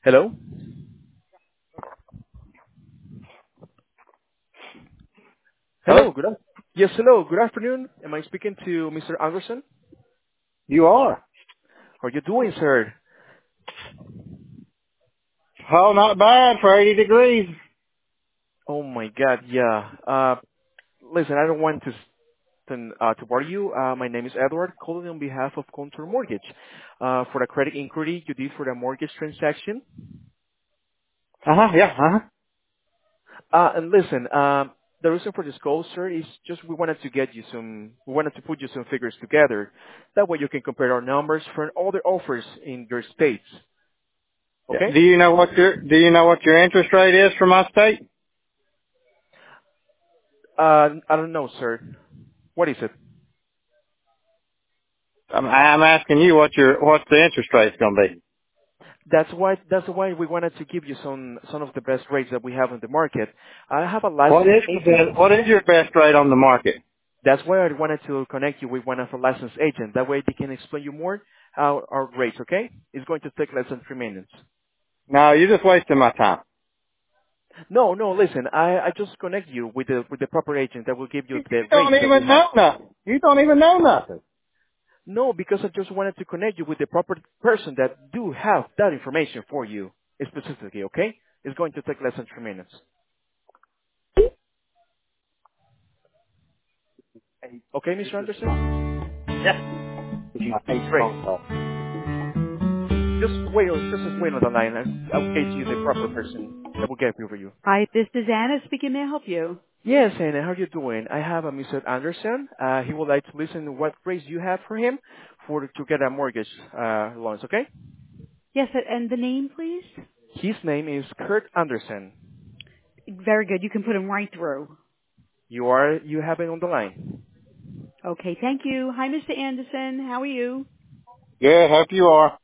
Hello? Hello? Hello, yes, hello, good afternoon. Am I speaking to Mr. Anderson? You are. How are you doing, sir? Oh, not bad for 80 degrees. Oh my God, yeah. Listen, I don't want to bother you. My name is Edward, calling on behalf of Contour Mortgage. For the credit inquiry you did for the mortgage transaction. Uh-huh, yeah, uh-huh. And listen, the reason for this call, sir, is just we wanted to put you some figures together. That way you can compare our numbers for other offers in your states. Yeah. Okay? Do you know what your interest rate is for my state? I don't know, sir. What is it? I'm asking you what's the interest rate's gonna be. That's why we wanted to give you some of the best rates that we have in the market. I have a licensed agent. What is your best rate on the market? That's why I wanted to connect you with one of a licensed agent. That way they can explain you more our rates, okay? It's going to take less than 3 minutes. No, you're just wasting my time. No, no, listen, I just connect you with the proper agent that will give you You the don't rates that we even have. know nothing. You don't even know nothing. No, because I just wanted to connect you with the proper person that do have that information for you specifically, okay? It's going to take less than 3 minutes. Okay, Mr. Anderson? Yeah. This is my eighth Great. phone call. Just wait on the line. I'll get you the proper person that will get over you. Hi, this is Anna speaking. May I help you? Yes, Anna, how are you doing? I have a Mr. Anderson. He would like to listen to what rates you have for him to get a mortgage loans, okay? Yes, and the name, please? His name is Kurt Anderson. Very good. You can put him right through. You have it on the line. Okay, thank you. Hi, Mr. Anderson. How are you? Yeah, hope you are.